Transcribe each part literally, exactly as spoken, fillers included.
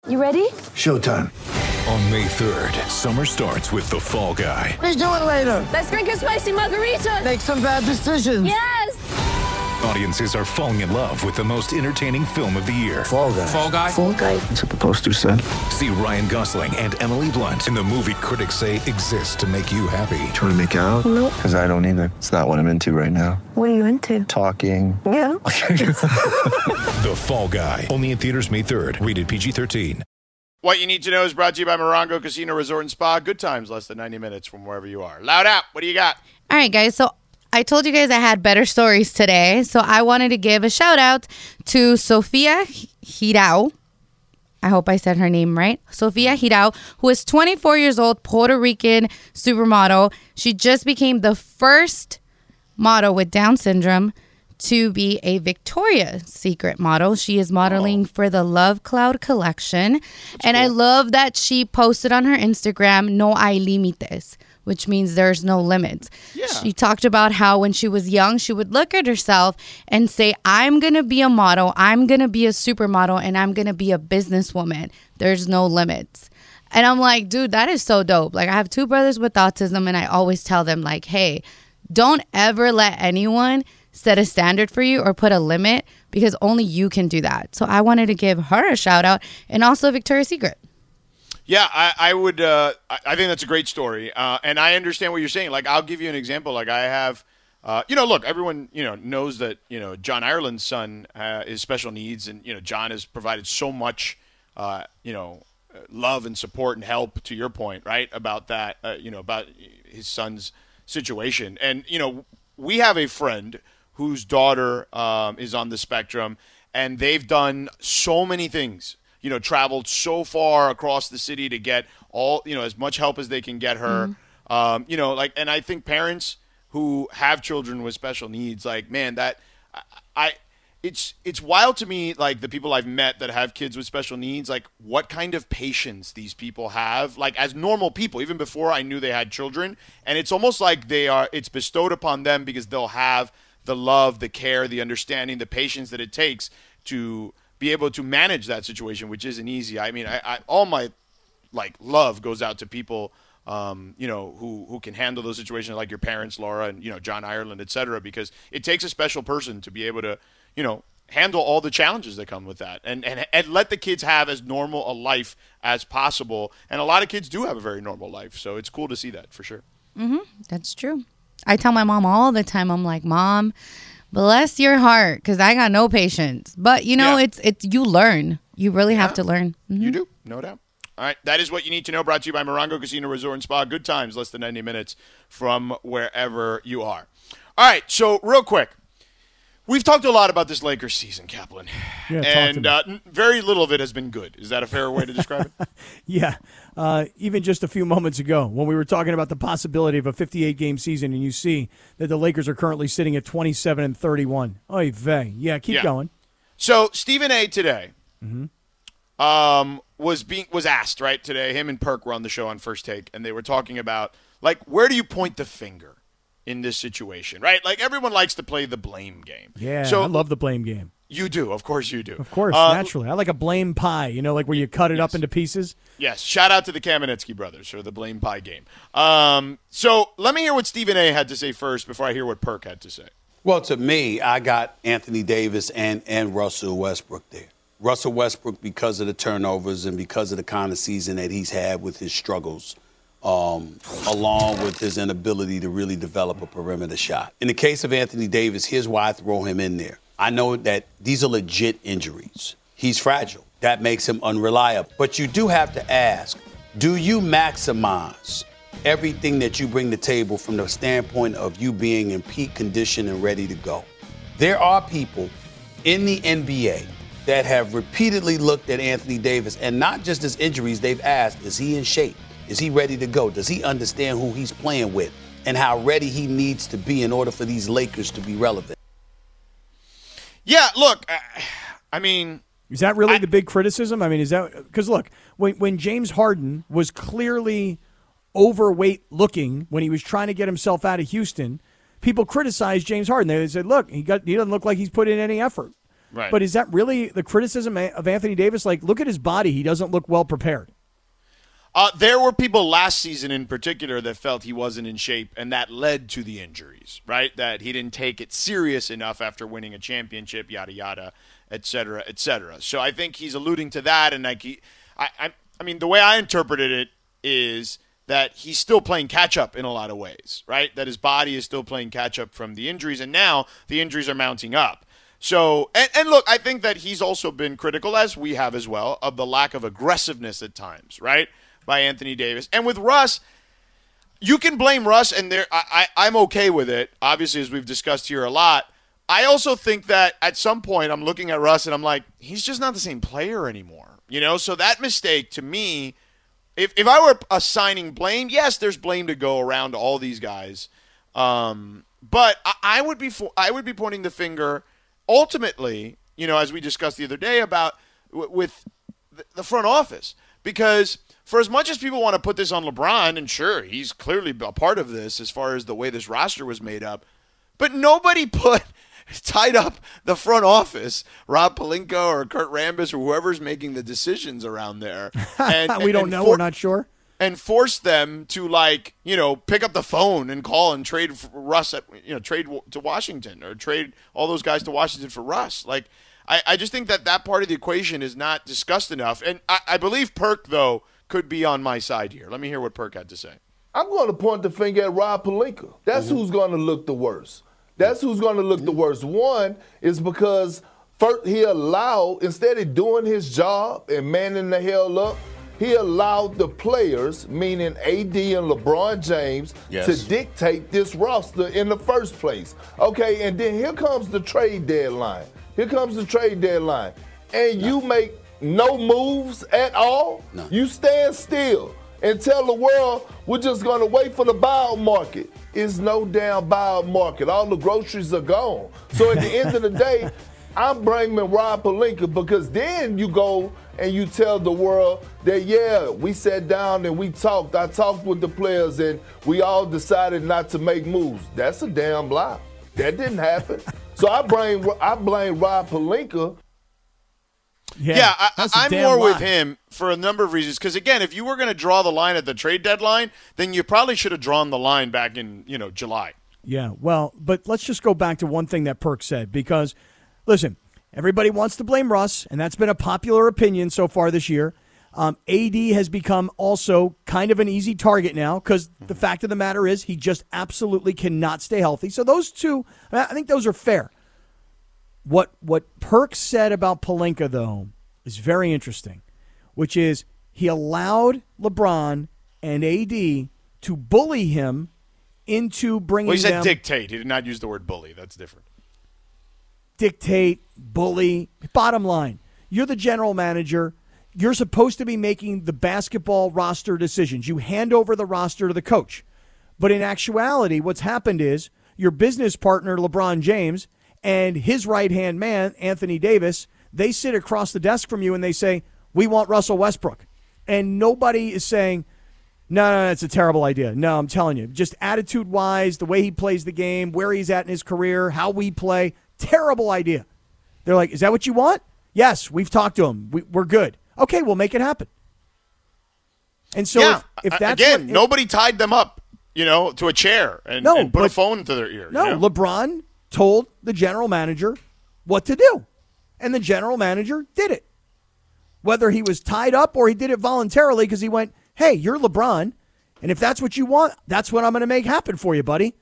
You ready? Showtime. On May third, summer starts with The Fall Guy. Let's do it later. Let's drink a spicy margarita. Make some bad decisions. Yes! Audiences are falling in love with the most entertaining film of the year. Fall Guy. Fall Guy? Fall Guy. That's what the poster said. See Ryan Gosling and Emily Blunt in the movie critics say exists to make you happy. Trying to make it out? Nope. Because I don't either. It's not what I'm into right now. What are you into? Talking. Yeah. The Fall Guy. Only in theaters May third. Rated P G thirteen. What you need to know is brought to you by Morongo Casino Resort and Spa. Good times, less than ninety minutes from wherever you are. Loud out. What do you got? All right, guys. So I told you guys I had better stories today. So I wanted to give a shout out to Sofia Hirao. I hope I said her name right. Sofia Hirao, who is twenty-four years old, Puerto Rican supermodel. She just became the first model with Down syndrome to be a Victoria's Secret model. She is modeling oh. for the Love Cloud collection. That's and cool. I love that she posted on her Instagram, no hay límites, which means there's no limits. Yeah. She talked about how when she was young, she would look at herself and say, I'm going to be a model, I'm going to be a supermodel, and I'm going to be a businesswoman. There's no limits. And I'm like, dude, that is so dope. Like, I have two brothers with autism, and I always tell them, like, hey, don't ever let anyone set a standard for you or put a limit, because only you can do that. So I wanted to give her a shout out, and also Victoria's Secret. Yeah, I, I would. Uh, I think that's a great story, uh, and I understand what you're saying. Like, I'll give you an example. Like, I have, uh, you know, look, everyone, you know, knows that, you know, John Ireland's son uh, is special needs, and you know, John has provided so much, uh, you know, love and support and help. To your point, right, about that, uh, you know, about his son's situation, and you know, we have a friend whose daughter um, is on the spectrum, and they've done so many things, you know, traveled so far across the city to get all, you know, as much help as they can get her, mm-hmm. um, you know, like, and I think parents who have children with special needs, like, man, that, I, I it's, it's wild to me, like, the people I've met that have kids with special needs, like, what kind of patience these people have, like, as normal people, even before I knew they had children, and it's almost like they are, it's bestowed upon them because they'll have the love, the care, the understanding, the patience that it takes to be able to manage that situation, which isn't easy. I mean, I, I all my like love goes out to people, um, you know, who who can handle those situations, like your parents, Laura, and you know, John Ireland, et cetera, because it takes a special person to be able to, you know, handle all the challenges that come with that, and and and let the kids have as normal a life as possible. And a lot of kids do have a very normal life, so it's cool to see that for sure. Mm-hmm. That's true. I tell my mom all the time, I'm like, Mom, bless your heart, because I got no patience. But, you know, yeah. it's it's you learn. You really yeah. have to learn. Mm-hmm. You do, no doubt. All right, that is what you need to know, brought to you by Morongo Casino Resort and Spa. Good times, less than ninety minutes from wherever you are. All right, so real quick. We've talked a lot about this Lakers season, Kaplan, yeah, and uh, very little of it has been good. Is that a fair way to describe it? yeah. Uh, even just a few moments ago when we were talking about the possibility of a fifty-eight game season, and you see that the Lakers are currently sitting at twenty-seven and thirty-one. Oy vey. Yeah, keep yeah. going. So Stephen A. today mm-hmm. um, was being was asked, right, today, him and Perk were on the show on First Take, and they were talking about, like, where do you point the finger in this situation, right? Like, everyone likes to play the blame game. Yeah, so, I love the blame game. You do. Of course you do. Of course, uh, naturally. I like a blame pie, you know, like where you cut it yes. up into pieces. Yes. Shout out to the Kamenetsky brothers for the blame pie game. Um, so let me hear what Stephen A. had to say first before I hear what Perk had to say. Well, to me, I got Anthony Davis and, and Russell Westbrook there. Russell Westbrook, because of the turnovers and because of the kind of season that he's had with his struggles, Um, along with his inability to really develop a perimeter shot. In the case of Anthony Davis, here's why I throw him in there. I know that these are legit injuries. He's fragile. That makes him unreliable. But you do have to ask, do you maximize everything that you bring to the table from the standpoint of you being in peak condition and ready to go? There are people in the N B A that have repeatedly looked at Anthony Davis, and not just his injuries, they've asked, is he in shape? Is he ready to go? Does he understand who he's playing with and how ready he needs to be in order for these Lakers to be relevant? Yeah, look, I, I mean... Is that really I, the big criticism? I mean, is that... Because, look, when, when James Harden was clearly overweight looking when he was trying to get himself out of Houston, people criticized James Harden. They said, look, he got he doesn't look like he's put in any effort. Right. But is that really the criticism of Anthony Davis? Like, look at his body. He doesn't look well prepared. Uh, there were people last season in particular that felt he wasn't in shape, and that led to the injuries, right? That he didn't take it serious enough after winning a championship, yada, yada, et cetera, et cetera. So I think he's alluding to that, and like he, I, I, I mean, the way I interpreted it is that he's still playing catch-up in a lot of ways, right? That his body is still playing catch-up from the injuries, and now the injuries are mounting up. So, and, and look, I think that he's also been critical, as we have as well, of the lack of aggressiveness at times, right? By Anthony Davis. And with Russ, you can blame Russ, and there I, I, I'm okay with it, obviously, as we've discussed here a lot. I also think that at some point I'm looking at Russ and I'm like, he's just not the same player anymore. You know, so that mistake to me, if, if I were assigning blame, yes, there's blame to go around to all these guys. Um, but I, I would be I would be pointing the finger ultimately, you know, as we discussed the other day about w- with the front office. Because for as much as people want to put this on LeBron, and sure, he's clearly a part of this as far as the way this roster was made up, but nobody put tied up the front office, Rob Pelinka or Kurt Rambis or whoever's making the decisions around there. And, we don't and know. For, we're not sure. And force them to, like, you know, pick up the phone and call and trade for Russ, at, you know, trade to Washington or trade all those guys to Washington for Russ. Like, I, I just think that that part of the equation is not discussed enough. And I, I believe Perk, though, could be on my side here. Let me hear what Perk had to say. I'm going to point the finger at Rob Pelinka. That's mm-hmm. who's going to look the worst. That's who's going to look mm-hmm. the worst. One is because first he allowed, instead of doing his job and manning the hell up, he allowed the players, meaning A D and LeBron James, yes. to dictate this roster in the first place. Okay, and then here comes the trade deadline. Here comes the trade deadline. And no. you make no moves at all? No. You stand still and tell the world we're just going to wait for the buyout market. It's no damn buyout market. All the groceries are gone. So at the end of the day, I'm bringing Rob Pelinka because then you go and you tell the world that, yeah, we sat down and we talked. I talked with the players and we all decided not to make moves. That's a damn lie. That didn't happen. So I blame I blame Rob Pelinka. Yeah, yeah I, I'm more lie. with him for a number of reasons. Because, again, if you were going to draw the line at the trade deadline, then you probably should have drawn the line back in, you know, July. Yeah, well, but let's just go back to one thing that Perk said. Because, listen, everybody wants to blame Russ, and that's been a popular opinion so far this year. Um, A D has become also kind of an easy target now because the fact of the matter is he just absolutely cannot stay healthy. So those two, I think those are fair. What what Perk said about Pelinka, though, is very interesting, which is he allowed LeBron and A D to bully him into bringing Well, he said them, dictate. He did not use the word bully. That's different. Dictate, bully. Bottom line, you're the general manager. You're supposed to be making the basketball roster decisions. You hand over the roster to the coach. But in actuality, what's happened is your business partner, LeBron James, and his right-hand man, Anthony Davis, they sit across the desk from you and they say, we want Russell Westbrook. And nobody is saying, no, no, no, it's a terrible idea. No, I'm telling you, just attitude-wise, the way he plays the game, where he's at in his career, how we play, terrible idea. They're like, is that what you want? Yes, we've talked to him. We, we're good. Okay, we'll make it happen. And so yeah, if, if that's again, what, nobody tied them up, you know, to a chair and, no, and put but, a phone to their ear. No, you know? LeBron told the general manager what to do, and the general manager did it. Whether he was tied up or he did it voluntarily because he went, hey, you're LeBron, and if that's what you want, that's what I'm going to make happen for you, buddy.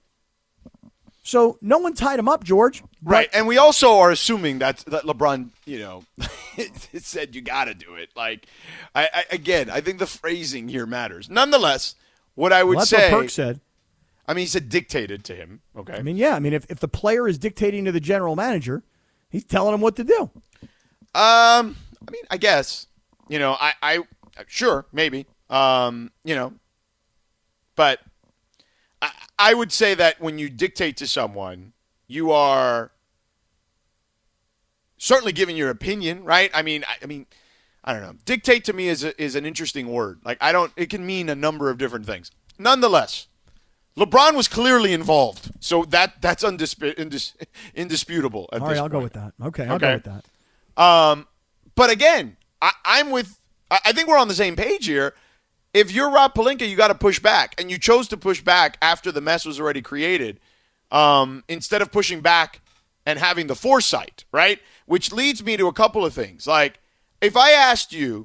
So no one tied him up, George. Right, and we also are assuming that that LeBron, you know, said you got to do it. Like, I, I again, I think the phrasing here matters. Nonetheless, what I would well, that's say, what Perk said. I mean, he said dictated to him. Okay. I mean, yeah. I mean, if, if the player is dictating to the general manager, he's telling him what to do. Um, I mean, I guess, you know, I, I sure maybe, um, you know, but. I would say that when you dictate to someone, you are certainly giving your opinion, right? I mean, I, I mean, I don't know. Dictate to me is a, is an interesting word. Like I don't. It can mean a number of different things. Nonetheless, LeBron was clearly involved, so that that's undisp- indis- indisputable. At All this right, I'll point. go with that. Okay, I'll Okay. go with that. Um, but again, I, I'm with. I, I think we're on the same page here. If you're Rob Pelinka, you got to push back, and you chose to push back after the mess was already created, um, instead of pushing back and having the foresight, right? Which leads me to a couple of things. Like, if I asked you,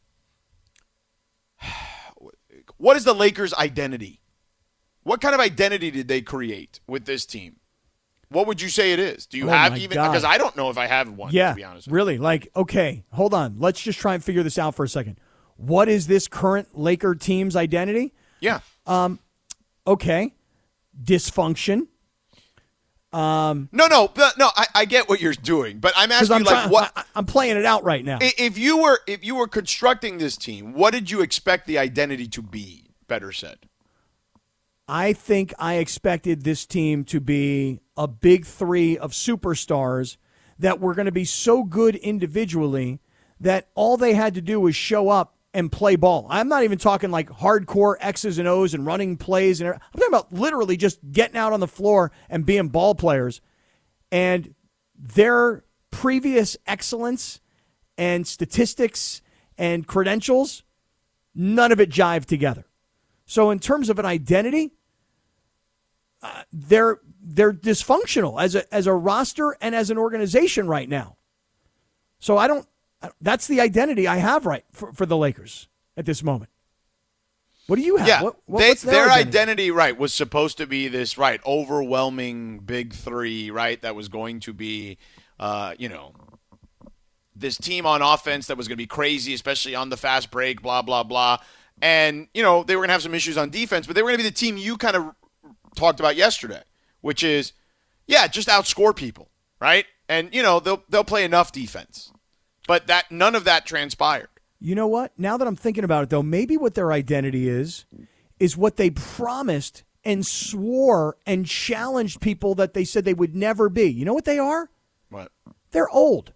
what is the Lakers' identity? What kind of identity did they create with this team? What would you say it is? Do you Oh have my even, God. because I don't know if I have one, Yeah, to be honest with really. Like, okay, hold on. Let's just try and figure this out for a second. What is this current Laker team's identity? you. Yeah. Okay, dysfunction. Um, No, no, but- no. I, I get what you're doing, but I'm Because asking I'm you, like, trying, what I, I'm playing it out right now. i- if you were if you were constructing this team, what did you expect the identity to be? Better said. I think I expected this team to be a big three of superstars that were going to be so good individually that all they had to do was show up and play ball. I'm not even talking like hardcore X's and O's and running plays. And I'm talking about literally just getting out on the floor and being ball players. And their previous excellence and statistics and credentials, none of it jived together. So in terms of an identity, uh, they're they're dysfunctional as a as a roster and as an organization right now. So I don't. That's the identity I have right for, for the Lakers at this moment. What do you have? Yeah, What, what, they, what's their, their identity? identity, right, was supposed to be this, right, overwhelming big three, right, that was going to be, uh, you know, this team on offense that was going to be crazy, especially on the fast break, blah, blah, blah. And, you know, they were going to have some issues on defense, but they were going to be the team you kind of talked about yesterday, which is, yeah, just outscore people, right? And, you know, they'll they'll play enough defense. But that none of that transpired. You know what? Now that I'm thinking about it, though, maybe what their identity is, is what they promised and swore and challenged people that they said they would never be. You know what they are? What? They're old.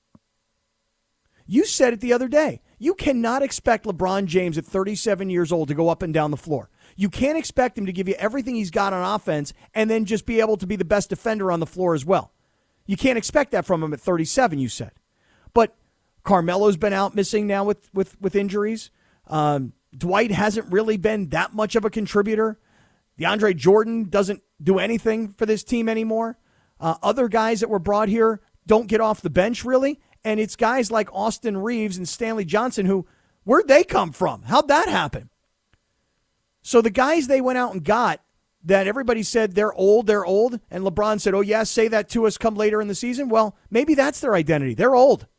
You said it the other day. You cannot expect LeBron James at thirty-seven years old to go up and down the floor. You can't expect him to give you everything he's got on offense and then just be able to be the best defender on the floor as well. You can't expect that from him at thirty-seven, you said. But Carmelo's been out missing now with, with, with injuries. Um, Dwight hasn't really been that much of a contributor. DeAndre Jordan doesn't do anything for this team anymore. Uh, other guys that were brought here don't get off the bench really. And it's guys like Austin Reeves and Stanley Johnson who, where'd they come from? How'd that happen? So the guys they went out and got that everybody said they're old, they're old, and LeBron said, oh, yeah, say that to us come later in the season. Well, maybe that's their identity. They're old.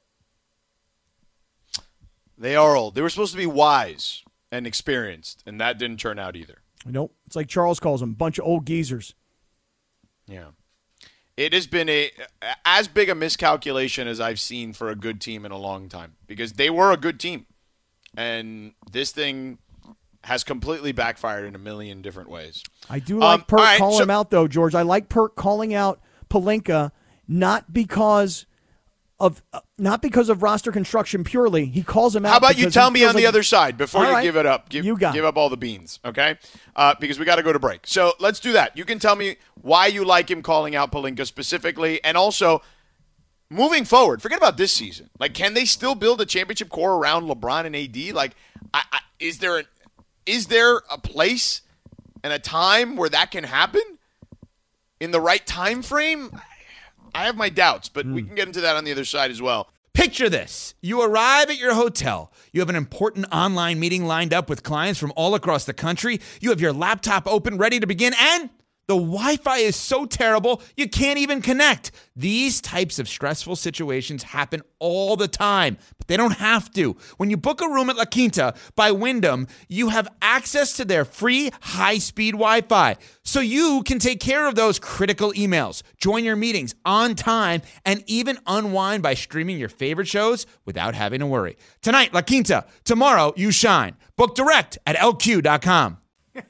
They are old. They were supposed to be wise and experienced, and that didn't turn out either. Nope. It's like Charles calls them, a bunch of old geezers. Yeah. It has been a as big a miscalculation as I've seen for a good team in a long time because they were a good team. And this thing has completely backfired in a million different ways. I do like Um, Perk all right, calling so- him out, though, George. I like Perk calling out Pelinka not because of uh, not because of roster construction purely. He calls him out. How about you because tell he me feels on the like- other side before All you right. give it up? Give, You got give it. up all the beans, okay? Uh, because we got to go to break. So let's do that. You can tell me why you like him calling out Pelinka specifically, and also moving forward. Forget about this season. Like, can they still build a championship core around LeBron and A D? Like, I, I, is there an, is there a place and a time where that can happen in the right time frame? I have my doubts, but we can get into that on the other side as well. Picture this. You arrive at your hotel. You have an important online meeting lined up with clients from all across the country. You have your laptop open, ready to begin, and the Wi-Fi is so terrible, you can't even connect. These types of stressful situations happen all the time, but they don't have to. When you book a room at La Quinta by Wyndham, you have access to their free high-speed Wi-Fi, so you can take care of those critical emails, join your meetings on time, and even unwind by streaming your favorite shows without having to worry. Tonight, La Quinta. Tomorrow, you shine. Book direct at L Q dot com.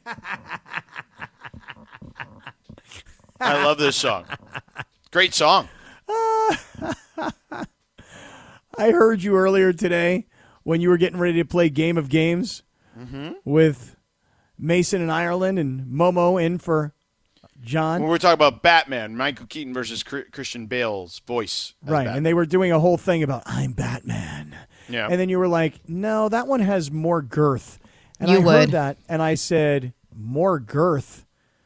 I love this song. Great song. I heard you earlier today when you were getting ready to play Game of Games Mm-hmm. with Mason in Ireland and Momo in for John. When we're talking about Batman, Michael Keaton versus Christian Bale's voice. Right, Batman. and they were doing a whole thing about, I'm Batman. Yeah. And then you were like, no, that one has more girth. And You I would. heard that, and I said, more girth.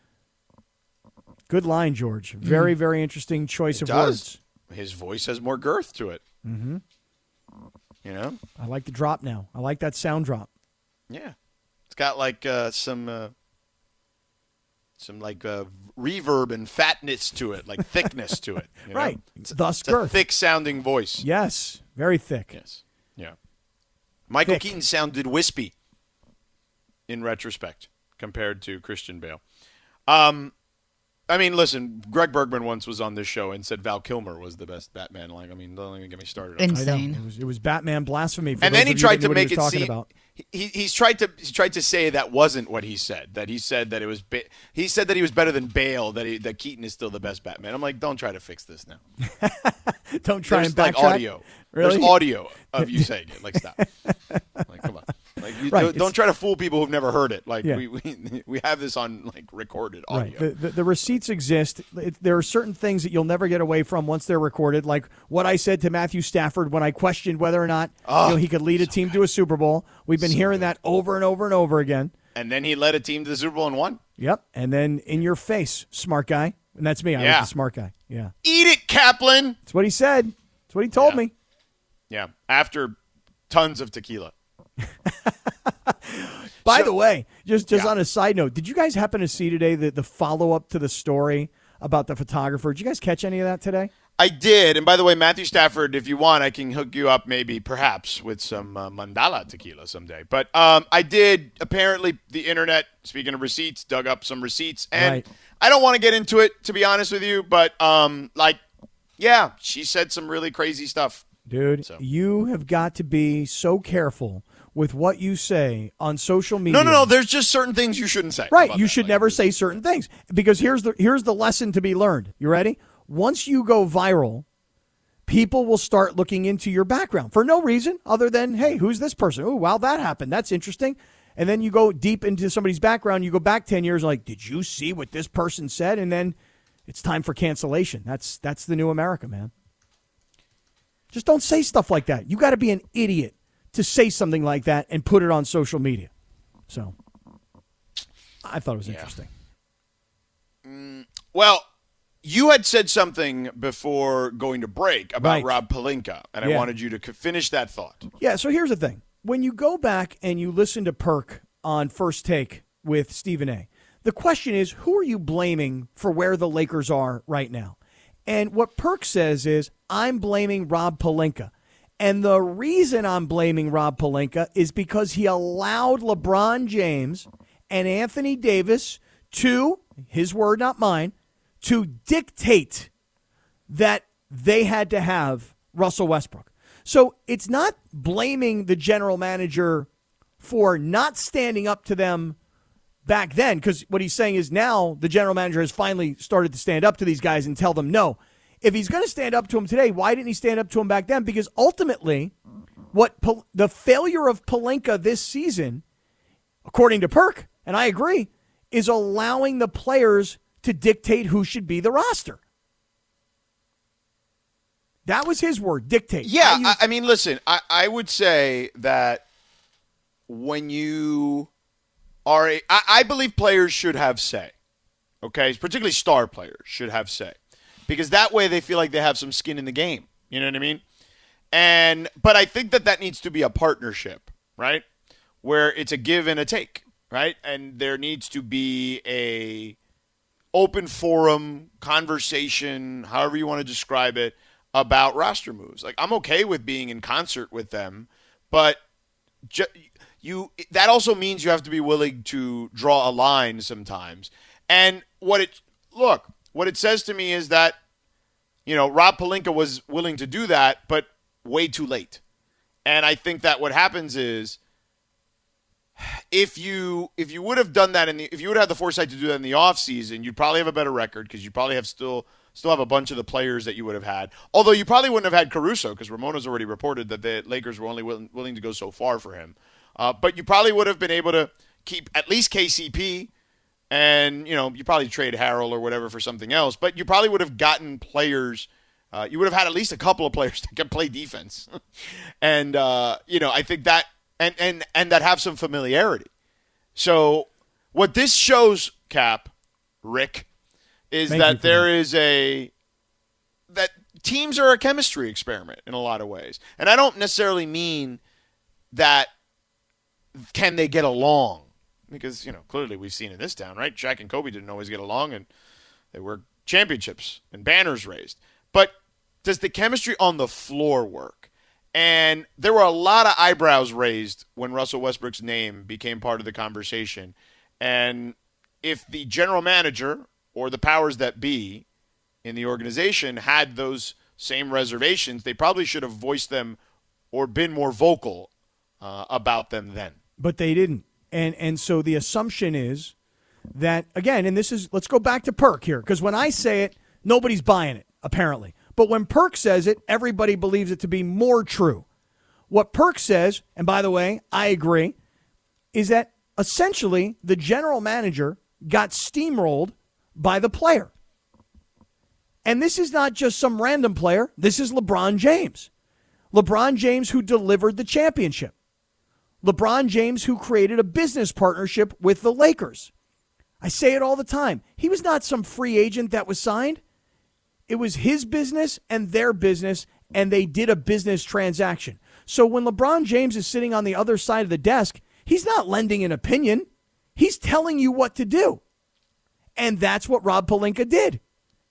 Good line, George. Very, very interesting choice It of does. words. His voice has more girth to it. Mm-hmm. You know? I like the drop now. I like that sound drop. Yeah. It's got like uh, some uh, some like uh, reverb and fatness to it, like thickness to it. You know? Right. It's, Thus it's a girth. thick sounding voice. Yes. Very thick. Yes. Yeah. Michael Thick. Keaton sounded wispy in retrospect compared to Christian Bale. Um, I mean, listen, Greg Bergman once was on this show and said Val Kilmer was the best Batman. Like, I mean, don't even get me started. On I know. Insane. It was, it was Batman blasphemy. For and those then he of you tried that to knew what he make was it talking seem about. he, he's tried to he tried to say that wasn't what he said. That he said that it was ba- he said that he was better than Bale. That he, that Keaton is still the best Batman. I'm like, don't try to fix this now. Don't try There's and like backtrack. audio. Really? There's audio of you saying it. Like, stop. Like, come on. Like, you Right, don't, don't it's- try to fool people who've never heard it. Like, Yeah. we, we we have this on like recorded audio. Right. The, the, the receipts exist. It, there are certain things that you'll never get away from once they're recorded, like what I said to Matthew Stafford when I questioned whether or not Oh, you know, he could lead a team to a Super Bowl. We've been So hearing good. that over and over and over again. And then he led a team to the Super Bowl and won. Yep. And then in your face, smart guy. And that's me. I Yeah. was the smart guy. Yeah. Eat it, Kaplan. That's what he said. That's what he told Yeah. me. Yeah. After tons of tequila. By So- the way, just just Yeah. on a side note, did you guys happen to see today the, the follow up to the story about the photographer? Did you guys catch any of that today? I did. And by the way, Matthew Stafford, if you want, I can hook you up maybe perhaps with some uh, Mandala tequila someday. But um, I did. Apparently, the internet, speaking of receipts, dug up some receipts. And Right. I don't want to get into it, to be honest with you. But, um, like, yeah, she said some really crazy stuff. Dude, So. you have got to be so careful with what you say on social media. No, no, no. There's just certain things you shouldn't say. How Right, about you that? should Like, never say certain things because here's the here's the lesson to be learned. You ready? Once you go viral, people will start looking into your background for no reason other than, hey, who's this person? Oh, wow, that happened. That's interesting. And then you go deep into somebody's background. You go back ten years, like, did you see what this person said? And then it's time for cancellation. That's that's the new America, man. Just don't say stuff like that. You got to be an idiot to say something like that and put it on social media. So I thought it was interesting. Well, you had said something before going to break about Right. Rob Pelinka, and I Yeah. wanted you to c- finish that thought. Yeah, so here's the thing. When you go back and you listen to Perk on First Take with Stephen A., the question is, who are you blaming for where the Lakers are right now? And what Perk says is, I'm blaming Rob Pelinka. And the reason I'm blaming Rob Pelinka is because he allowed LeBron James and Anthony Davis to, his word, not mine, to dictate that they had to have Russell Westbrook. So it's not blaming the general manager for not standing up to them back then, because what he's saying is now the general manager has finally started to stand up to these guys and tell them no. If he's going to stand up to them today, why didn't he stand up to them back then? Because ultimately, what Pal- the failure of Pelinka this season, according to Perk, and I agree, is allowing the players to dictate who should be the roster. That was his word, dictate. Yeah, I use- I, I mean, listen, I, I would say that when you are a, I, I believe players should have say, okay? Particularly star players should have say, because that way they feel like they have some skin in the game. You know what I mean? And but I think that that needs to be a partnership, right? Where it's a give and a take, right? And there needs to be a open forum conversation, however you want to describe it, about roster moves. Like, I'm okay with being in concert with them, but ju- you that also means you have to be willing to draw a line sometimes. And what it look, what it says to me is that, you know, Rob Pelinka was willing to do that, but way too late. And I think that what happens is if you if you would have done that in the if you would have the foresight to do that in the offseason, you'd probably have a better record because you probably have still still have a bunch of the players that you would have had. Although you probably wouldn't have had Caruso because Ramona's already reported that the Lakers were only willing, willing to go so far for him. Uh, but you probably would have been able to keep at least K C P, and you know you probably trade Harrell or whatever for something else. But you probably would have gotten players. Uh, you would have had at least a couple of players that can play defense, and uh, you know I think that and and and that have some familiarity. So what this shows, Cap, Rick, is Thank that you for there that. is a that teams are a chemistry experiment in a lot of ways. And I don't necessarily mean that can they get along, because, you know, clearly we've seen in this town, right? Shaq and Kobe didn't always get along, and they were championships and banners raised. But does the chemistry on the floor work? And there were a lot of eyebrows raised when Russell Westbrook's name became part of the conversation. And if the general manager or the powers that be in the organization had those same reservations, they probably should have voiced them or been more vocal uh, about them then. But they didn't. And and so the assumption is that, again, and this is, let's go back to Perk here, because when I say it, nobody's buying it, apparently. But when Perk says it, everybody believes it to be more true. What Perk says, and by the way, I agree, is that essentially the general manager got steamrolled by the player. And this is not just some random player. This is LeBron James. LeBron James, who delivered the championship. LeBron James, who created a business partnership with the Lakers. I say it all the time. He was not some free agent that was signed. It was his business and their business, and they did a business transaction. So when LeBron James is sitting on the other side of the desk, he's not lending an opinion. He's telling you what to do. And that's what Rob Pelinka did.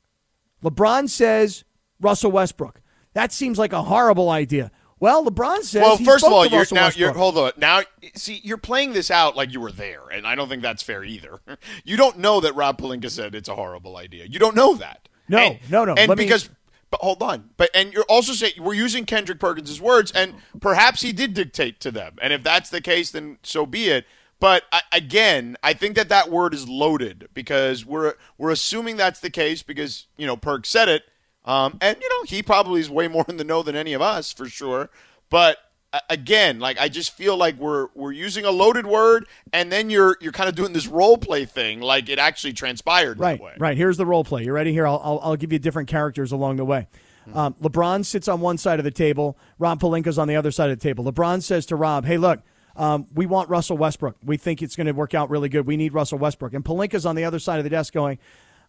LeBron says, Russell Westbrook. That seems like a horrible idea. Well, LeBron says. Well, he first of spoke all, to you're Russell now Westbrook. you're hold on. Now, see, you're playing this out like you were there, and I don't think that's fair either. You don't know that Rob Pelinka said it's a horrible idea. You don't know that. No, and, no, no. And Let me- because, but hold on. But and you're also saying we're using Kendrick Perkins' words, and perhaps he did dictate to them. And if that's the case, then so be it. But I, again, I think that that word is loaded because we're we're assuming that's the case because you know Perk said it, um, and you know he probably is way more in the know than any of us for sure. But uh, again, like I just feel like we're we're using a loaded word, and then you're you're kind of doing this role play thing, like it actually transpired Right, that way. right. Here's the role play. You ready? Here, I'll, I'll, I'll give you different characters along the way. Um, LeBron sits on one side of the table. Rob Pelinka's on the other side of the table. LeBron says to Rob, hey, look, um, we want Russell Westbrook. We think it's going to work out really good. We need Russell Westbrook. And Pelinka's on the other side of the desk going,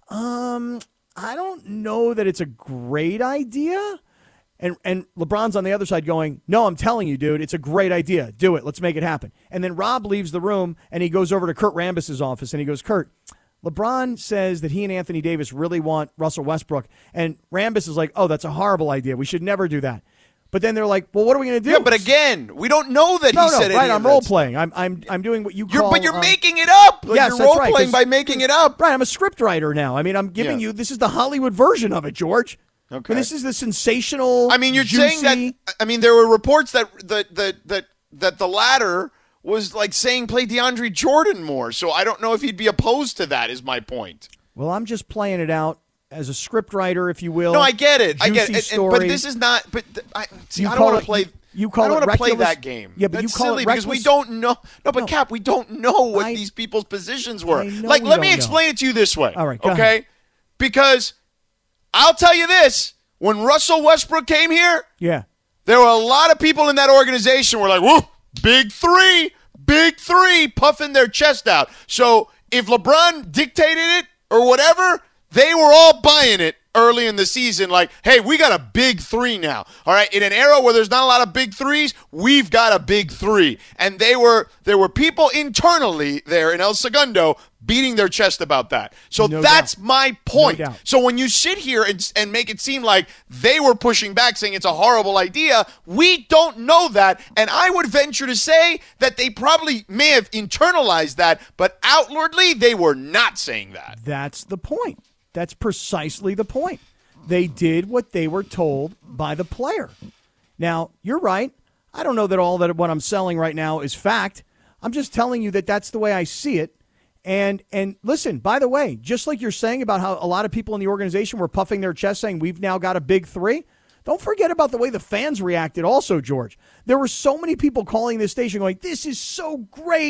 um, I don't know that it's a great idea. And and LeBron's on the other side going, no, I'm telling you, dude, it's a great idea. Do it. Let's make it happen. And then Rob leaves the room, and he goes over to Kurt Rambis's office, and he goes, Kurt, LeBron says that he and Anthony Davis really want Russell Westbrook. And Rambis is like, oh, that's a horrible idea. We should never do that. But then they're like, well, what are we going to do? Yeah, but again, we don't know that no, he no, said right, any I'm of role that playing. I'm I'm I'm doing what you You're, call but you're um, making it up. Like yes, you're that's role right, playing 'cause- by making it up. Right, I'm a script writer now. I mean, I'm giving Yeah. you, this is the Hollywood version of it, George. Okay. And this is the sensational, I mean, you're juicy, saying that. I mean, there were reports that that that that that the latter was like saying play DeAndre Jordan more. So I don't know if he'd be opposed to that. Is my point. Well, I'm just playing it out as a script writer, if you will. No, I get it. I get Juicy it. And- and- story. but this is not. But th- I, see, You I don't call want it- to play. you call I don't it want to play reckless- that game. Yeah, but That's you call it silly because we reckless- don't know. No, but No. Cap, we don't know what I- these people's positions were. I know Like, we let me don't know. explain it to you this way. All right, go okay? ahead. Because I'll tell you this: when Russell Westbrook came here, Yeah. there were a lot of people in that organization who were like, whoa, big three, big three, puffing their chest out. So if LeBron dictated it or whatever, they were all buying it early in the season. Like, hey, we got a big three now. All right. In an era where there's not a lot of big threes, we've got a big three. And they were, there were people internally there in El Segundo beating their chest about that. So No that's doubt. my point. No doubt. So when you sit here and, and make it seem like they were pushing back saying it's a horrible idea, we don't know that. And I would venture to say that they probably may have internalized that, but outwardly they were not saying that. That's the point. That's precisely the point. They did what they were told by the player. Now, you're right. I don't know that all that what I'm selling right now is fact. I'm just telling you that that's the way I see it. And and listen, by the way, just like you're saying about how a lot of people in the organization were puffing their chest saying we've now got a big three, don't forget about the way the fans reacted also, George. There were so many people calling this station going, this is so great.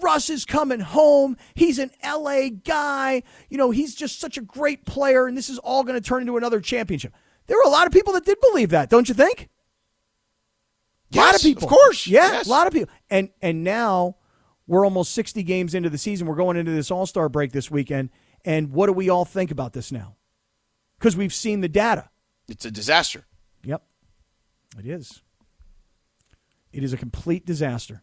Russ is coming home. He's an L A guy. You know, he's just such a great player, and this is all going to turn into another championship. There were a lot of people that did believe that, don't you think? A Yes, lot of people. of course. Yeah, Yes. a lot of people. And and now we're almost sixty games into the season. We're going into this All-Star break this weekend. And what do we all think about this now? Because we've seen the data. It's a disaster. Yep. It is. It is a complete disaster.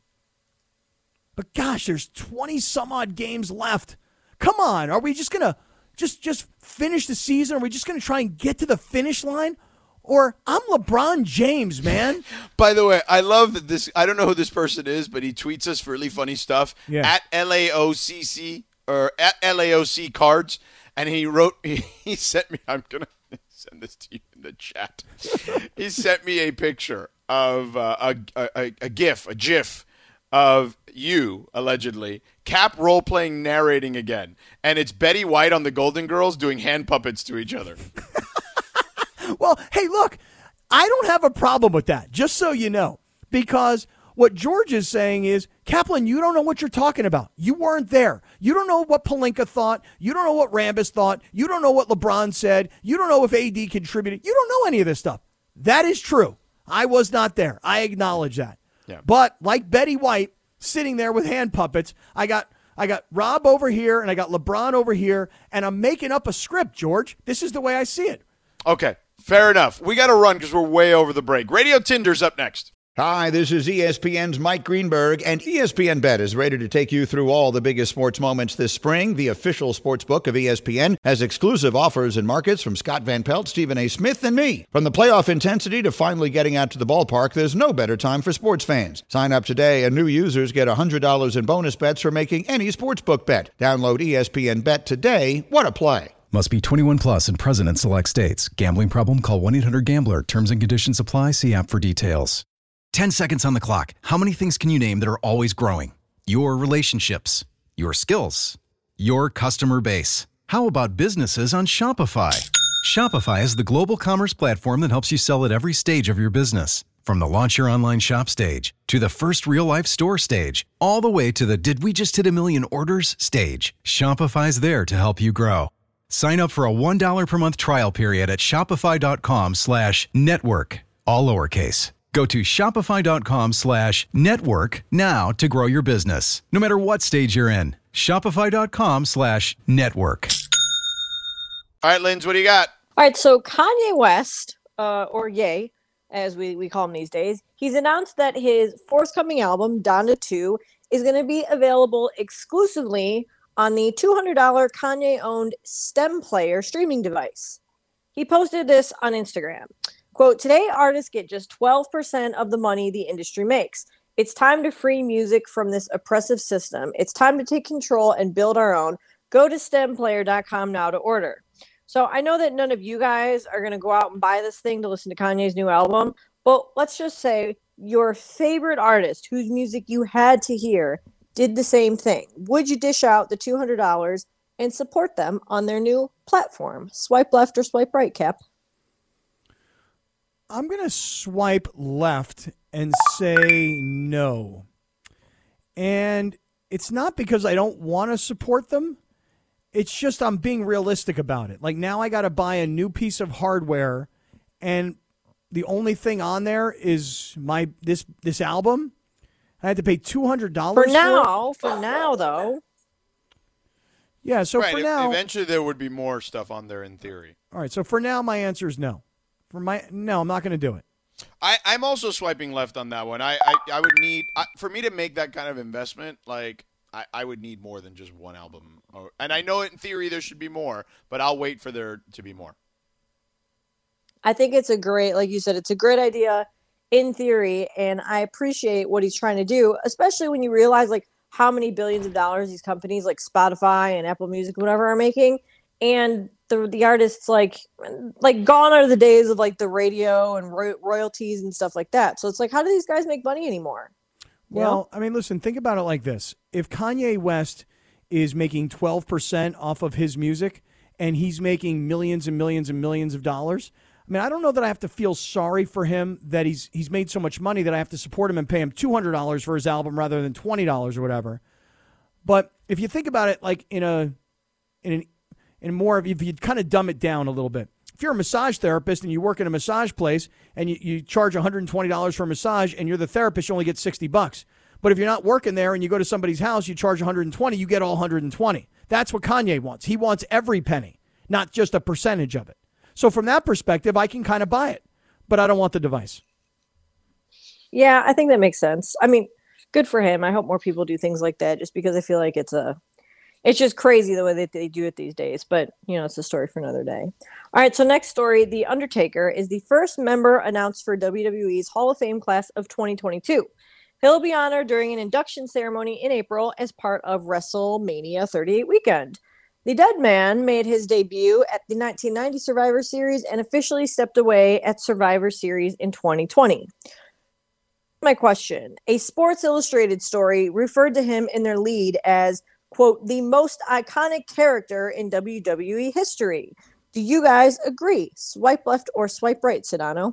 But gosh, there's twenty some odd games left. Come on, are we just going to just just finish the season? Are we just going to try and get to the finish line? Or I'm LeBron James, man. By the way, I love that this, I don't know who this person is, but he tweets us really funny stuff Yeah. at L A O C C or at L A O C cards. And he wrote, he, he sent me, I'm going to send this to you in the chat. He sent me a picture of uh, a, a, a GIF, a GIF of you, allegedly, Cap role-playing narrating again. And it's Betty White on the Golden Girls doing hand puppets to each other. Well, hey, look, I don't have a problem with that, just so you know, because what George is saying is, Kaplan, you don't know what you're talking about. You weren't there. You don't know what Pelinka thought. You don't know what Rambis thought. You don't know what LeBron said. You don't know if A D contributed. You don't know any of this stuff. That is true. I was not there. I acknowledge that. Yeah. But like Betty White sitting there with hand puppets, I got I got Rob over here and I got LeBron over here, and I'm making up a script, George. This is the way I see it. Okay, fair enough. We got to run because we're way over the break. Radio Tinder's up next. Hi, this is E S P N's Mike Greenberg, and E S P N Bet is ready to take you through all the biggest sports moments this spring. The official sports book of E S P N has exclusive offers and markets from Scott Van Pelt, Stephen A. Smith, and me. From the playoff intensity to finally getting out to the ballpark, there's no better time for sports fans. Sign up today, and new users get one hundred dollars in bonus bets for making any sportsbook bet. Download E S P N Bet today. What a play. Must be twenty-one plus and present in select states. Gambling problem? Call one eight hundred gambler. Terms and conditions apply. See app for details. ten seconds on the clock. How many things can you name that are always growing? Your relationships, your skills, your customer base. How about businesses on Shopify? Shopify is the global commerce platform that helps you sell at every stage of your business. From the launch your online shop stage to the first real life store stage, all the way to the did we just hit a million orders stage. Shopify's there to help you grow. Sign up for a one dollar per month trial period at shopify.com slash network, all lowercase. Go to shopify.com slash network now to grow your business. No matter what stage you're in, shopify.com slash network. All right, Linz, what do you got? All right, so Kanye West, uh, or Ye, as we, we call him these days, he's announced that his forthcoming album, Donda two, is going to be available exclusively on the two hundred dollars Kanye-owned STEM Player streaming device. He posted this on Instagram. Quote, today artists get just twelve percent of the money the industry makes. It's time to free music from this oppressive system. It's time to take control and build our own. Go to stem player dot com now to order. So I know that none of you guys are going to go out and buy this thing to listen to Kanye's new album, but let's just say your favorite artist whose music you had to hear did the same thing. Would you dish out the two hundred dollars and support them on their new platform? Swipe left or swipe right, Cap? I'm going to swipe left and say no. And it's not because I don't want to support them. It's just I'm being realistic about it. Like now I got to buy a new piece of hardware, and the only thing on there is my this this album. I had to pay two hundred dollars for now. For, for now, though. Yeah, so right, for e- now, eventually there would be more stuff on there in theory. All right, so for now, my answer is no. For my no, I'm not going to do it. I, I'm also swiping left on that one. I, I, I would need I, for me to make that kind of investment. Like I, I would need more than just one album. Or, and I know in theory there should be more, but I'll wait for there to be more. I think it's a great, like you said, it's a great idea in theory, and I appreciate what he's trying to do, especially when you realize like how many billions of dollars these companies like Spotify and Apple Music, whatever, are making, and the the artists like like gone are the days of like the radio and ro- royalties and stuff like that. So it's like, how do these guys make money anymore? You Well, know? I mean, listen, think about it like this. If Kanye West is making twelve percent off of his music and he's making millions and millions and millions of dollars, I mean, I don't know that I have to feel sorry for him that he's he's made so much money that I have to support him and pay him two hundred dollars for his album rather than twenty dollars or whatever. But if you think about it, like in a, in an, in more of, if you kind of dumb it down a little bit. If you're a massage therapist and you work in a massage place and you, you charge one hundred twenty dollars for a massage and you're the therapist, you only get sixty bucks. But if you're not working there and you go to somebody's house, you charge one hundred twenty, you get all one hundred twenty. That's what Kanye wants. He wants every penny, not just a percentage of it. So from that perspective, I can kind of buy it, but I don't want the device. Yeah, I think that makes sense. I mean, good for him. I hope more people do things like that just because I feel like it's a it's just crazy the way that they do it these days. But, you know, it's a story for another day. All right, so next story, The Undertaker is the first member announced for W W E's Hall of Fame class of twenty twenty-two. He'll be honored during an induction ceremony in April as part of WrestleMania thirty-eight weekend. The dead man made his debut at the nineteen ninety Survivor Series and officially stepped away at Survivor Series in twenty twenty. My question, a Sports Illustrated story referred to him in their lead as, quote, the most iconic character in W W E history. Do you guys agree? Swipe left or swipe right, Sedano?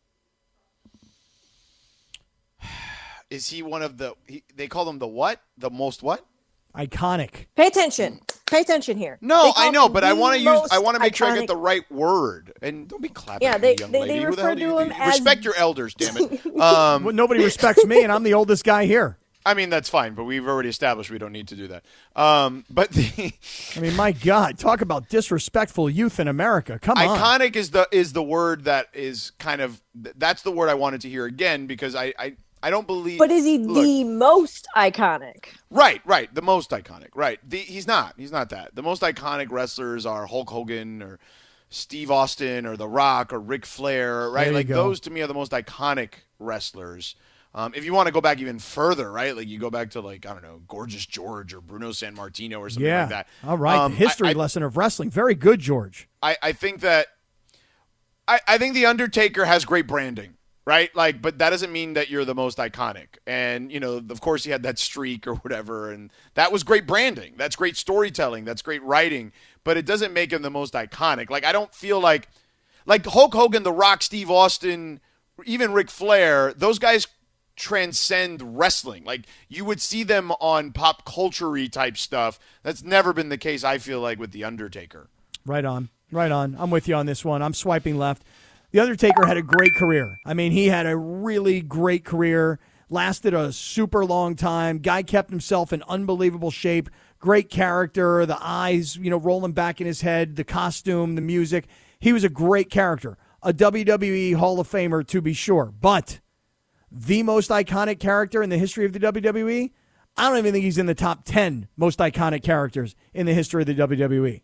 Is he one of the, he, they call him the what? The most what? Iconic. Pay attention. Pay attention here. No, I know, but I want to use, I want to make sure I get the right word. And don't be clapping Yeah, at they- me, young they- lady. they Who the hell refer do you to think? him as- Respect your elders, damn it. Um, Well, nobody respects me, and I'm the oldest guy here. I mean, that's fine, but we've already established we don't need to do that. Um, but the I mean, my God, talk about disrespectful youth in America. Come on. iconic is the is the word that is kind of, that's the word I wanted to hear again because I I, I don't believe. But is he look, the most iconic? Right, right. The most iconic. Right. The, he's not. He's not that. The most iconic wrestlers are Hulk Hogan or Steve Austin or The Rock or Ric Flair, right? There you Like go. those to me are the most iconic wrestlers. Um, if you want to go back even further, right? Like you go back to like, I don't know, Gorgeous George or Bruno San Martino or something yeah. like that. All right. Um, the history I, I, lesson of wrestling. Very good, George. I, I think that I, I think The Undertaker has great branding, right? Like, but that doesn't mean that you're the most iconic. And, you know, of course he had that streak or whatever, and that was great branding. That's great storytelling. That's great writing. But it doesn't make him the most iconic. Like, I don't feel like like Hulk Hogan, The Rock, Steve Austin, even Ric Flair, those guys transcend wrestling. Like you would see them on pop culture-y type stuff. That's never been the case, I feel like, with The Undertaker. Right on. Right on. I'm with you on this one. I'm swiping left. The Undertaker had a great career. I mean, he had a really great career, lasted a super long time. Guy kept himself in unbelievable shape. Great character, the eyes, you know, rolling back in his head, the costume, the music. He was a great character. A W W E Hall of Famer, to be sure. But the most iconic character in the history of the W W E, I don't even think he's in the top ten most iconic characters in the history of the W W E.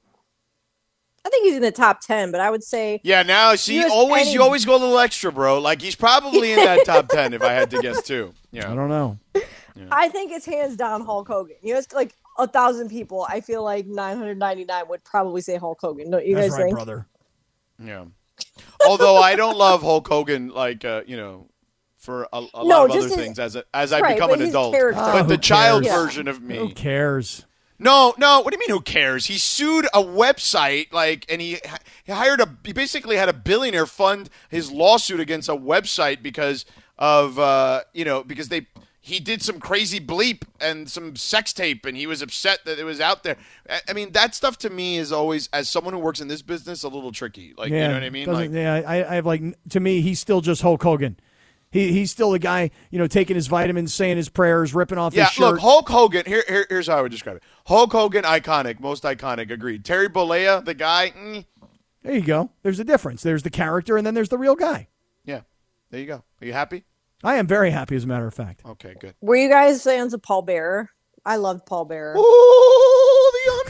I think he's in the top ten, but I would say Yeah, now see, U S always any- you always go a little extra, bro. Like he's probably in that top ten if I had to guess too. Yeah, I don't know. I think it's hands down Hulk Hogan. You know, it's like a thousand people. I feel like nine hundred ninety-nine would probably say Hulk Hogan. Don't you That's guys right, think? brother. Yeah. Although I don't love Hulk Hogan, like uh, you know, for a, a No, lot of just other his- things as a, as I right, become but an his adult. character. Oh, but who the child cares? version of me. Who cares? No, no. What do you mean? Who cares? He sued a website, like, and he, he hired a. He basically had a billionaire fund his lawsuit against a website because of, uh, you know, because they he did some crazy bleep and some sex tape, and he was upset that it was out there. I, I mean, that stuff to me is always, as someone who works in this business, a little tricky. Like, yeah, you know what I mean? doesn't- Like, yeah, I, I have like to me, he's still just Hulk Hogan. He he's still the guy, you know, taking his vitamins, saying his prayers, ripping off yeah. his shirt. Look, Hulk Hogan. Here, here, here's how I would describe it. Hulk Hogan, iconic, most iconic. Agreed. Terry Bollea, the guy. Mm, There you go. There's a difference. There's the character, and then there's the real guy. yeah. There you go. Are you happy? I am very happy, as a matter of fact. Okay, good. Were you guys fans of Paul Bearer? I loved Paul Bearer. Oh,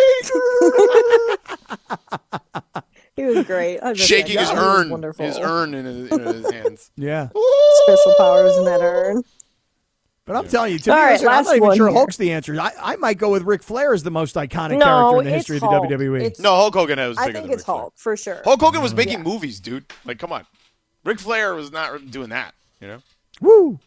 the Undertaker! He was great. I just Shaking said, his "Oh, he was urn, wonderful." his urn in his, in his hands. Yeah. Special powers in that urn. But I'm telling you, to All me, right, listen, I'm last not even one sure here. Hulk's the answer. I, I might go with Ric Flair as the most iconic No, character in the it's history of the Hulk. W W E. It's- No, Hulk Hogan was I bigger think than it's Ric Flair. Hulk for sure. Hulk Hogan was making Yeah. movies, dude. Like, come on. Ric Flair was not doing that, you know? Woo!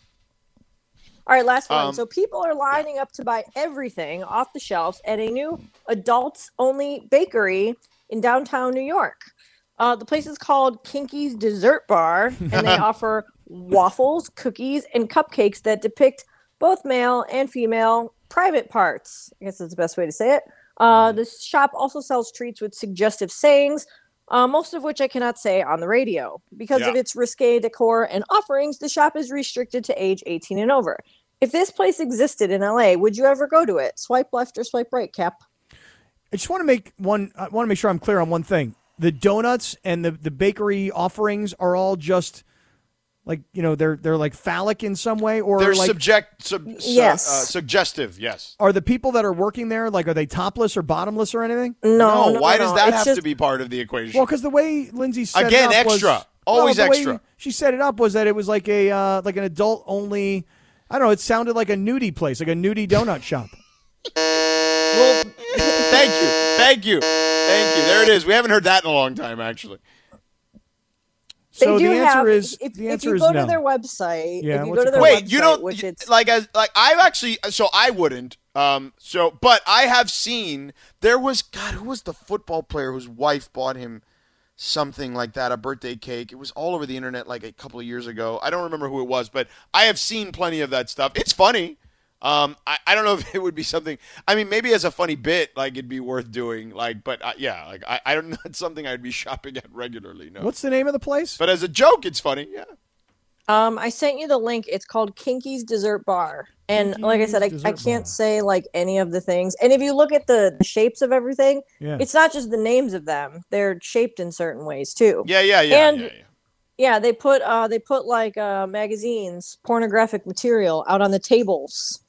All right, last one. Um, So people are lining up to buy everything off the shelves at a new adults-only bakery in downtown New York. Uh, the place is called Kinky's Dessert Bar, and they offer waffles, cookies, and cupcakes that depict both male and female private parts. I guess that's the best way to say it. Uh, the shop also sells treats with suggestive sayings, uh, most of which I cannot say on the radio. Because Yeah. of its risque decor and offerings, the shop is restricted to age eighteen and over. If this place existed in L A, would you ever go to it? Swipe left or swipe right, Cap? I just want to make one. I want to make sure I'm clear on one thing. The donuts and the, the bakery offerings are all just like, you know, they're they're like phallic in some way, or They're like subject, sub, su- Yes. uh, suggestive. Yes. are the people that are working there like are they topless or bottomless or anything? No, no, why no, does no. that It's have just- to be part of the equation? Well, because the way Lindsay set Again, it up extra. was, Always well, the way extra. she set it up was that it was like a uh, like an adult only. I don't know. It sounded like a nudie place, like a nudie donut shop. Well, thank you, thank you, thank you. There it is. We haven't heard that in a long time, actually. They So do the answer have, is if, the if answer you is go no. to their website, Yeah, if you what's go it to their called? Wait, website, you don't which it's like as like I've actually so I wouldn't um so but I have seen there was God who was the football player whose wife bought him something like that, a birthday cake. It was all over the internet like a couple of years ago. I don't remember who it was, but I have seen plenty of that stuff. It's funny. Um, I, I don't know if it would be something. I mean, maybe as a funny bit, like it'd be worth doing. Like, but uh, yeah, like I, I don't know. It's something I'd be shopping at regularly. No, What's the name of the place? but as a joke, it's funny. Yeah. Um, I sent you the link. It's called Kinky's Dessert Bar, and like I said, I, Kinky's I Dessert can't Bar. say like any of the things. And if you look at the, the shapes of everything, Yeah. it's not just the names of them; they're shaped in certain ways too. Yeah, yeah, yeah, And- yeah, yeah. Yeah, they put uh they put like uh magazines, pornographic material out on the tables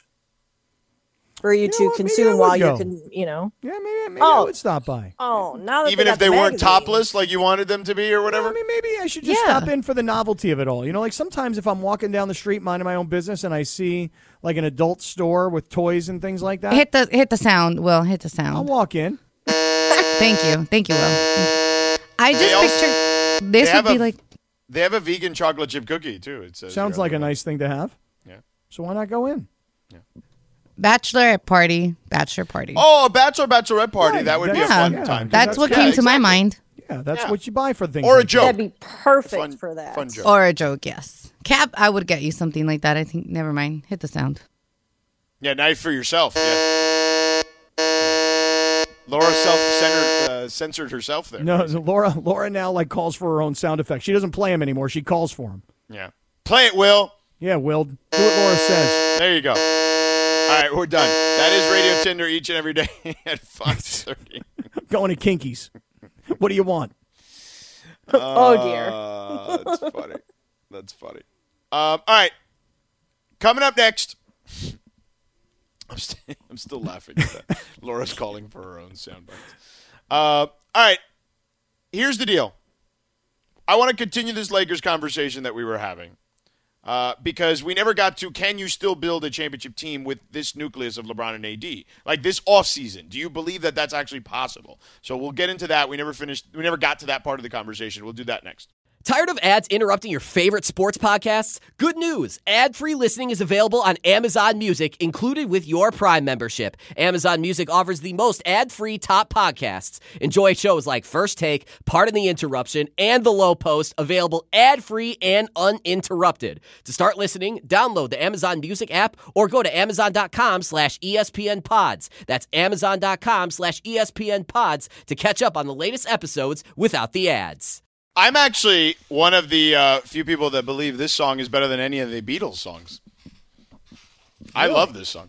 for you, You know to what? Maybe I consume would while you go. can, you know. Yeah, maybe, maybe I Oh. would stop by. Oh, now that Even they if got they the weren't magazines. topless like you wanted them to be or whatever. I mean, maybe I should just Yeah. stop in for the novelty of it all. You know, like sometimes if I'm walking down the street minding my own business and I see like an adult store with toys and things like that, Hit the hit the sound, Will. Hit the I'll sound. walk in. Thank you, thank you, Will. I just also- picture this they have would be a- like They have a vegan chocolate chip cookie too. It says Sounds here. like a nice thing to have. Yeah. So why not go in? bachelorette party, bachelor party. Oh, a bachelor bachelorette party. Right, that would be a yeah, fun yeah. time. That's what Yeah, came to my exactly. mind. Yeah, that's Yeah. what you buy for things. Or a like that. joke. That'd be perfect Fun- for that. fun joke. Or a joke, yes. Cap, I would get you something like that. I think. Never mind. Hit the sound. Yeah, knife for yourself. Yeah. Laura self-centered, uh, censored herself there. No, Laura. Laura now like calls for her own sound effects. She doesn't play them anymore. She calls for them. Yeah. Play it, Will. Yeah, Will, do what Laura says. There you go. All right, we're done. That is Radio Tinder each and every day at five thirty. Going to Kinkies. What do you want? Oh dear. Uh, that's funny. That's funny. Um, all right. Coming up next. I'm, st- I'm still laughing at that. Laura's calling for her own sound bites. Uh, all right. Here's the deal. I want to continue this Lakers conversation that we were having. Uh, because we never got to, can you still build a championship team with this nucleus of LeBron and A D? Like this offseason, do you believe that that's actually possible? So we'll get into that. We never finished, we never got to that part of the conversation. We'll do that next. Tired of ads interrupting your favorite sports podcasts? Good news. Ad-free listening is available on Amazon Music, included with your Prime membership. Amazon Music offers the most ad-free top podcasts. Enjoy shows like First Take, Pardon the Interruption, and The Low Post, available ad-free and uninterrupted. To start listening, download the Amazon Music app or go to amazon.com slash ESPN pods. That's amazon.com slash ESPN pods to catch up on the latest episodes without the ads. I'm actually one of the uh, few people that believe this song is better than any of the Beatles songs. I Really? love this song.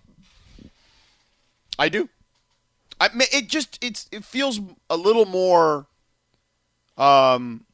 I do. I mean, it just it's it feels a little more um,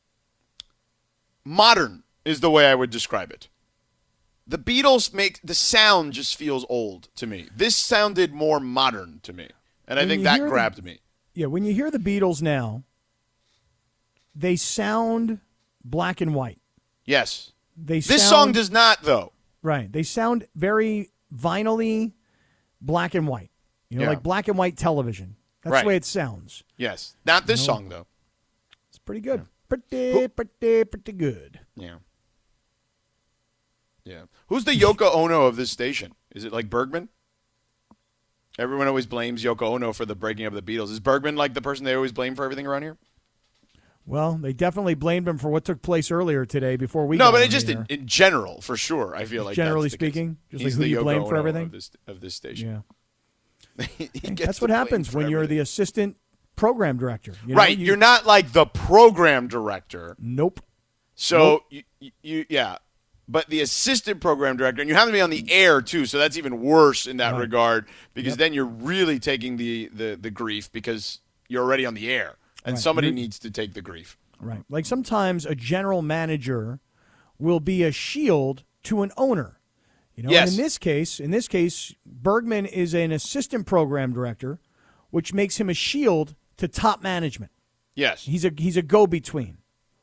modern is the way I would describe it. The Beatles make the sound just feels old to me. This sounded more modern to me, and I When think you that hear the- grabbed me. Yeah, when you hear the Beatles now, they sound black and white. Yes. They This sound, song does not, though. Right. They sound very vinyl-y, black and white. You know, Yeah. like black and white television. That's Right. the way it sounds. Yes. Not this No. song, though. It's pretty good. Pretty, pretty, pretty good. Yeah. Yeah. Who's the Yoko Ono of this station? Is it like Bergman? Everyone always blames Yoko Ono for the breaking up of the Beatles. Is Bergman like the person they always blame for everything around here? Well, they definitely blamed him for what took place earlier today before we No, got but on it just the in, air. in general, for sure, I feel like Generally that's the case. speaking, just He's like who the you blame Yoko for Ono everything? of this, of this station. Yeah. He gets That's the what blame happens for when you're everything. the assistant program director. You know, right, you- you're not like the program director. Nope. So Nope. you, you, you, yeah, but the assistant program director, and you have to be on the air too, so that's even worse in that Right. regard because Yep. then you're really taking the, the the grief because you're already on the air, and Right. somebody You're- needs to take the grief. Right. Like sometimes a general manager will be a shield to an owner. You know, Yes. and in this case, in this case, Bergman is an assistant program director, which makes him a shield to top management. Yes. He's a he's a go-between.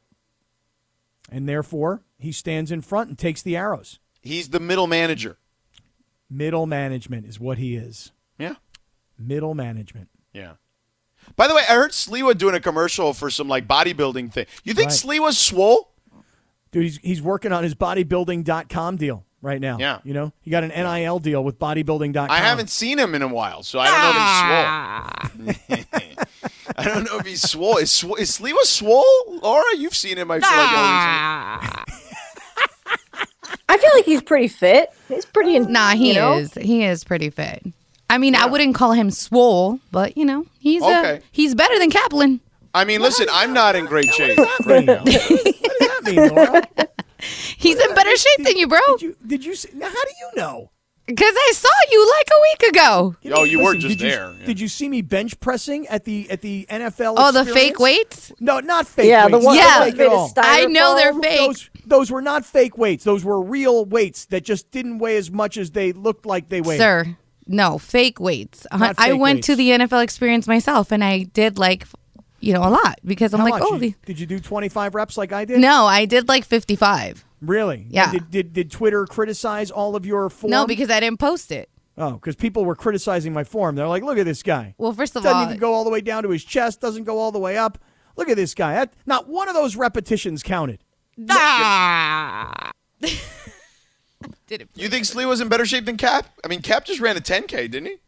And therefore, he stands in front and takes the arrows. He's the middle manager. Middle management is what he is. Yeah. Middle management. Yeah. By the way, I heard Sliwa doing a commercial for some like bodybuilding thing. You think Right. Sliwa's swole? Dude, he's he's working on his bodybuilding dot com deal right now. Yeah. You know, he got an N I L deal with bodybuilding dot com. I haven't seen him in a while, so I don't know if he's swole. I don't know if he's swole. Is, sw- is Sliwa swole? Laura, you've seen him, I feel like. always. I feel like he's pretty fit. He's pretty. In, Nah, he you know? is. He is pretty fit. I mean, I wouldn't call him swole, but you know, he's Okay. uh, he's better than Kaplan. I mean, listen, I'm not in great shape. What does that mean, Laura? He's in better shape than you, bro. Did you, did you see, now, how do you know? Because I saw you like a week ago. Oh, you were Listen, just did you- there. Yeah. Did you see me bench pressing at the at the N F L? Oh, the experience? fake weights? No, not fake Yeah, the weights. one- Not Yeah. fake at all. I know they're fake. Those, those were not fake weights. Those were real weights that just didn't weigh as much as they looked like they weighed. Sir, no, fake weights. Not I fake went to weights. the N F L experience myself, and I did like, you know, a lot because I'm How like, much? oh, You- the- did you do twenty-five reps like I did? no, I did like fifty-five. Really? Yeah. And Did, did did Twitter criticize all of your form? No, because I didn't post it. Oh, because people were criticizing my form. They're like, look at this guy. Well, first of Doesn't all, even go all the way down to his chest. Doesn't go all the way up. Look at this guy. That, not one of those repetitions counted. ah. did it? You think Sliwa's in better shape than Cap? I mean, Cap just ran a ten K, didn't he?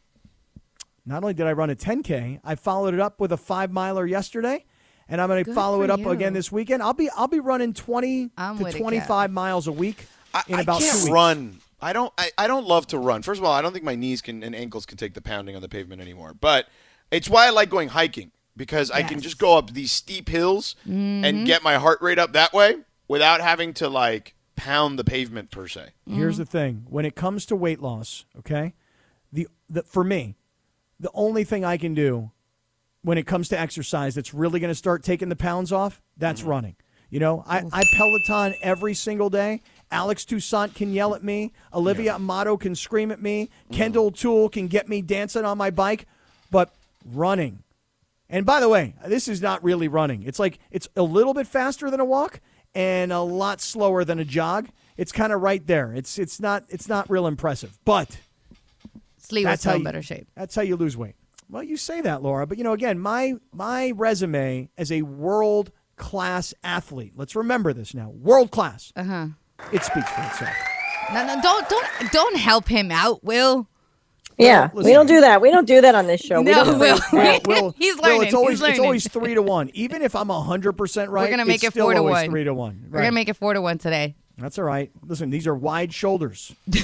Not only did I run a ten K, I followed it up with a five miler yesterday, and I'm going to Good follow for it up you. again this weekend. I'll be I'll be running twenty I'm to with it, twenty-five Cap. miles a week I, in I about can't two weeks. run. I don't. I, I don't love to run. First of all, I don't think my knees can and ankles can take the pounding on the pavement anymore. But it's why I like going hiking because I can Yes. just go up these steep hills Mm-hmm. and get my heart rate up that way without having to like pound the pavement per se. Here's the thing: when it comes to weight loss, okay, the, the for me, the only thing I can do when it comes to exercise that's really going to start taking the pounds off, that's Mm-hmm. running. You know, I, I Peloton every single day. Alex Toussaint can yell at me. Olivia Amato can scream at me. Mm-hmm. Kendall Toole can get me dancing on my bike. But running. And by the way, this is not really running. It's like it's a little bit faster than a walk and a lot slower than a jog. It's kind of right there. It's it's not it's not real impressive. But Slee was that's still how in you, better shape. That's how you lose weight. Well, you say that, Laura, but you know, again, my my resume as a world class athlete. Let's remember this now. World class. Uh huh. It speaks for itself. No, no, don't don't don't help him out, Will. Yeah, Well, we don't do that. We don't do that on this show. we No, don't Will. Will, Will, He's Will, learning. it's always He's learning. it's always three to one. Even if I'm hundred percent right, We're gonna make it's it still four to always one. Three to one. We're Right. gonna make it four to one today. That's all right. Listen, these are wide shoulders. They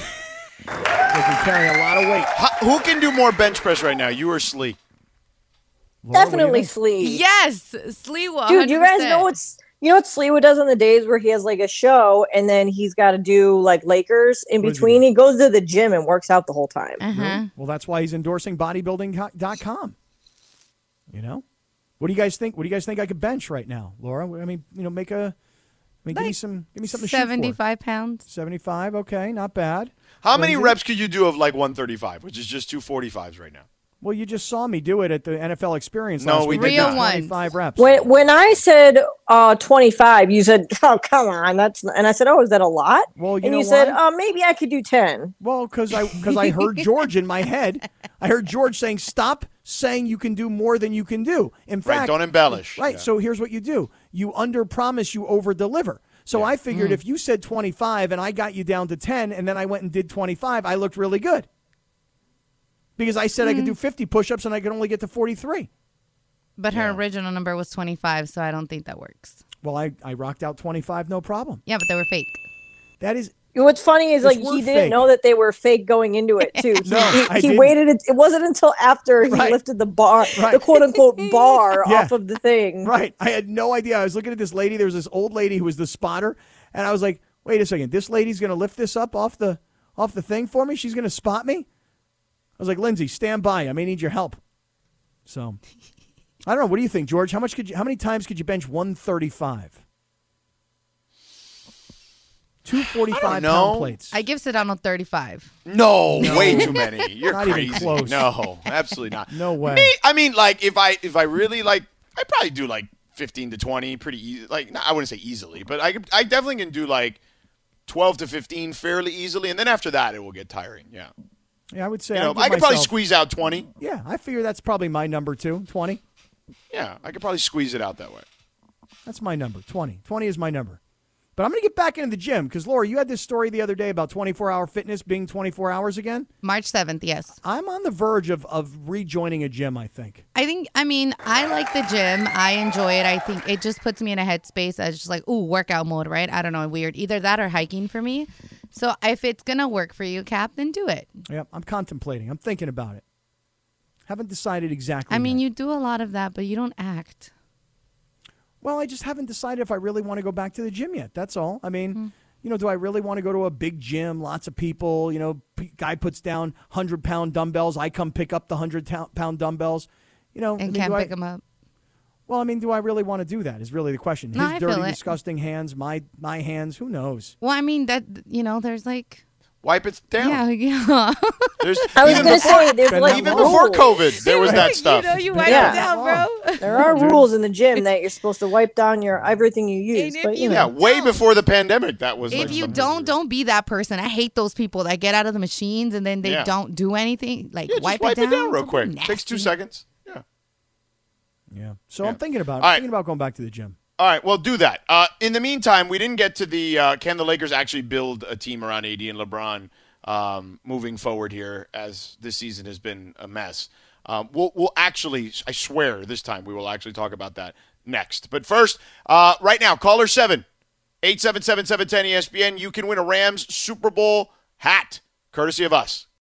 can carry a lot of weight. How, who can do more bench press right now, you or Slee? Laura, what do you Definitely think? Slee. Yes, Slee will. Dude, you guys know what's you know what Sleewood does on the days where he has like a show and then he's got to do like Lakers in What does he between. do? He goes to the gym and works out the whole time. Uh-huh. Well, that's why he's endorsing bodybuilding dot com. You know? What do you guys think? What do you guys think I could bench right now, Laura? I mean, you know, make a I mean, give me Like some give me something to shoot for. seventy-five pounds. seventy-five, okay, not bad. How many Lindsay? reps could you do of like one thirty-five, which is just two forty-fives right now? Well, you just saw me do it at the N F L experience No, last we week. did Real not. ones. twenty-five reps. When when I said uh twenty-five, you said, "Oh, come on, that's," and I said, "Oh, is that a lot?" Well, you and know you said, why? "Oh, maybe I could do ten." Well, because I because I heard George in my head. I heard George saying, "Stop saying you can do more than you can do." In Right, fact, don't embellish. Right. Yeah. So here's what you do: you under promise, you over deliver. So I figured if you said twenty-five and I got you down to ten, and then I went and did twenty-five, I looked really good. Because I said I could do fifty push-ups and I could only get to forty-three. But her Yeah. original number was twenty-five, so I don't think that works. Well, I, I rocked out twenty-five, no problem. Yeah, but they were fake. That is. What's funny is It's like he word didn't fake. know that they were fake going into it too. No, he, I he didn't. waited. It it wasn't until after he Right. lifted the bar, Right. the quote unquote bar Yeah. off of the thing. Right. I had no idea. I was looking at this lady. There was this old lady who was the spotter, and I was like, "Wait a second. This lady's going to lift this up off the off the thing for me. She's going to spot me." I was like, "Lindsay, stand by. I may need your help." So, I don't know. What do you think, George? How much could you? How many times could you bench one thirty-five? Two forty-five know. pound plates. I give Sedano thirty-five. No, way too many. You're Not even crazy. close. No, absolutely not. No way. Me, I mean, like if I if I really like, I probably do like fifteen to twenty, pretty easy. Like I wouldn't say easily, but I could- I definitely can do like twelve to fifteen fairly easily, and then after that it will get tiring. Yeah, Yeah, I would say you know, I'd give I could probably myself- squeeze out twenty. Yeah, I figure that's probably my number too. twenty. Yeah, I could probably squeeze it out that way. That's my number. twenty. twenty is my number. But I'm going to get back into the gym because, Laura, you had this story the other day about twenty-four hour fitness being twenty-four hours again. March seventh, yes. I'm on the verge of, of rejoining a gym, I think. I think, I mean, I like the gym. I enjoy it. I think it just puts me in a headspace that's just like, ooh, workout mode, right? I don't know, weird. Either that or hiking for me. So if it's going to work for you, Cap, then do it. Yeah, I'm contemplating. I'm thinking about it. Haven't decided exactly. I mean, yet. you do a lot of that, but you don't act. Well, I just haven't decided if I really want to go back to the gym yet. That's all. I mean, Hmm. you know, do I really want to go to a big gym, lots of people? You know, p- guy puts down one hundred pound dumbbells. I come pick up the one hundred pound dumbbells. You know, I And mean, can't do I- pick them up. Well, I mean, do I really want to do that? Is really the question. No, His I feel dirty, it. disgusting hands, my my hands. Who knows? Well, I mean, that, you know, there's like. Wipe it down. Yeah, yeah. There's, I was even gonna before- say, there's like even before rules. COVID, there was that You stuff. know, you wipe Yeah. it down, bro. There are rules in the gym that you're supposed to wipe down your everything you use. if But you you- know, Yeah, way before the pandemic, that was. If like you something- don't, don't be that person. I hate those people that get out of the machines and then they Yeah. don't do anything. Like yeah, just wipe, wipe it down, real Don't be quick. Takes two nasty. seconds. Yeah. Yeah. So Yeah. I'm thinking about it. All I'm right. thinking about going back to the gym. All right, well, do that. Uh, in the meantime, we didn't get to the uh, can the Lakers actually build a team around A D and LeBron um, moving forward here, as this season has been a mess. Um, we'll, we'll actually, I swear, this time we will actually talk about that next. But first, uh, right now, caller seven, eight seven seven, seven one zero, E S P N. You can win a Rams Super Bowl hat, courtesy of us.